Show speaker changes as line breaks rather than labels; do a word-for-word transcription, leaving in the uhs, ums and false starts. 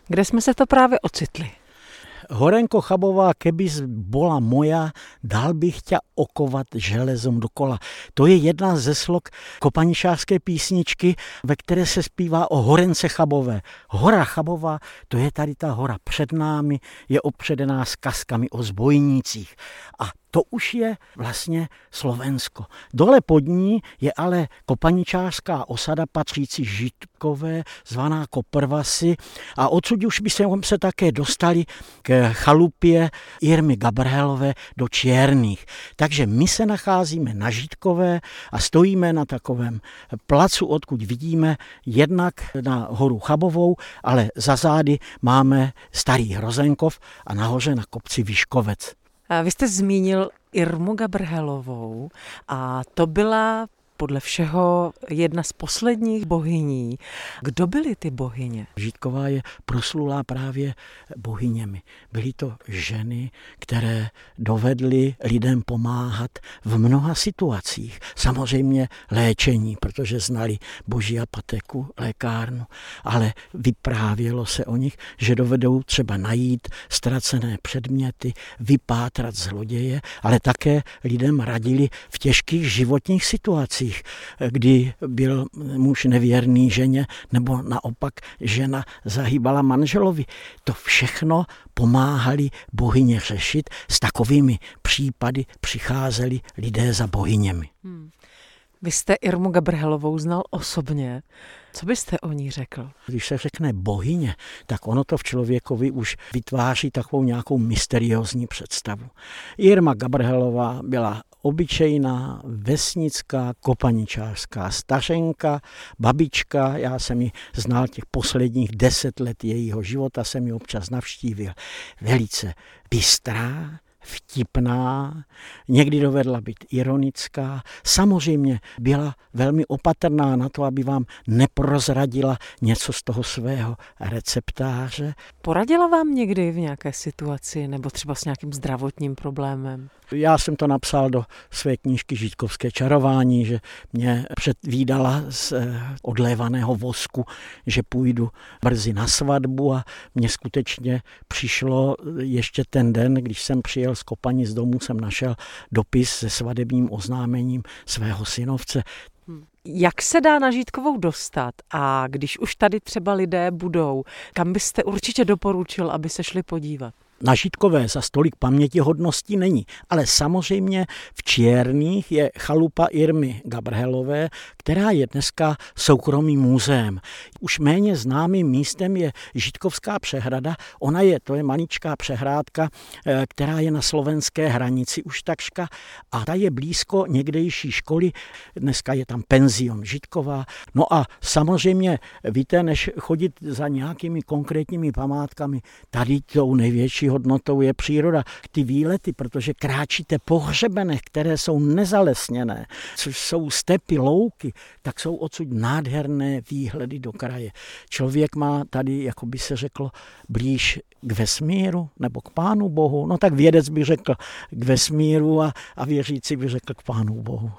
Kde jsme se to právě ocitli?
Horenko Chabová, kebys bola moja, dal bych ťa okovat železom dokola. To je jedna ze slok kopaničářské písničky, ve které se zpívá o Horence Chabové. Hora Chabová, to je tady ta hora před námi, je opředená zkazkami o zbojnících. A to už je vlastně Slovensko. Dole pod ní je ale kopaničářská osada patřící Žítkové, zvaná Koprvasy, a odsud už by se také dostali k chalupě Irmy Gabrhelové do Čierných. Takže my se nacházíme na Žítkové a stojíme na takovém placu, odkud vidíme jednak na horu Chabovou, ale za zády máme Starý Hrozenkov a nahoře na kopci Vyškovec.
Vy jste zmínil Irmu Gabrhelovou a to byla podle všeho jedna z posledních bohyní. Kdo byly ty bohyně?
Žítková je proslulá právě bohyněmi. Byly to ženy, které dovedly lidem pomáhat v mnoha situacích. Samozřejmě léčení, protože znali boží apotéku, lékárnu, ale vyprávělo se o nich, že dovedou třeba najít ztracené předměty, vypátrat zloděje, ale také lidem radili v těžkých životních situacích, kdy byl muž nevěrný ženě nebo naopak žena zahýbala manželovi. To všechno pomáhali bohyně řešit. S takovými případy přicházeli lidé za bohyněmi.
Hmm. Vy jste Irmu Gabrhelovou znal osobně. Co byste o ní řekl?
Když se řekne bohyně, tak ono to v člověkovi už vytváří takovou nějakou mysteriózní představu. Irma Gabrhelová byla obyčejná, vesnická, kopaničářská stařenka, babička. Já jsem ji znal těch posledních deset let jejího života, jsem ji občas navštívil. Velice bystrá, vtipná, někdy dovedla být ironická. Samozřejmě byla velmi opatrná na to, aby vám neprozradila něco z toho svého receptáře.
Poradila vám někdy v nějaké situaci nebo třeba s nějakým zdravotním problémem?
Já jsem to napsal do své knížky Žítkovské čarování, že mě předvídala z odlévaného vosku, že půjdu brzy na svatbu, a mně skutečně přišlo ještě ten den, když jsem přijel z Kopani z domu, jsem našel dopis se svatebním oznámením svého synovce.
Jak se dá na Žítkovou dostat? A když už tady třeba lidé budou, kam byste určitě doporučil, aby se šli podívat?
Na Žítkové za tolik pamětihodností není, ale samozřejmě v Čierných je chalupa Irmy Gabrhelové, která je dneska soukromým muzeem. Už méně známým místem je Žítkovská přehrada. Ona je, to je maličká přehrádka, která je na slovenské hranici už takřka, a ta je blízko někdejší školy. Dneska je tam penzion Žítková. No a samozřejmě víte, než chodit za nějakými konkrétními památkami, tady tou největší hodnotou je příroda. Ty výlety, protože kráčíte po hřebenech, které jsou nezalesněné, což jsou stepy, louky, tak jsou odsud nádherné výhledy do kraje. Člověk má tady, jako by se řeklo, blíž k vesmíru nebo k Pánu Bohu. No tak vědec by řekl k vesmíru a, a věřící by řekl k Pánu Bohu.